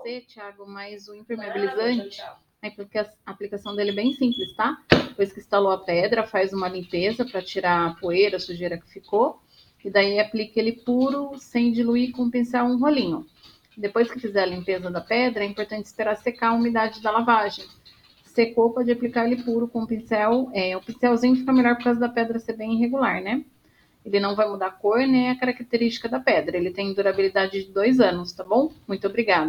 você, Thiago, mas o impermeabilizante, a aplicação dele é bem simples, tá? Depois que instalou a pedra, faz uma limpeza para tirar a poeira, a sujeira que ficou, e daí aplica ele puro, sem diluir, com o pincel um rolinho. Depois que fizer a limpeza da pedra, é importante esperar secar a umidade da lavagem. Secou, pode aplicar ele puro com o pincel. O pincelzinho fica melhor por causa da pedra ser bem irregular, né? Ele não vai mudar a cor nem a característica da pedra. Ele tem durabilidade de 2 anos, tá bom? Muito obrigada.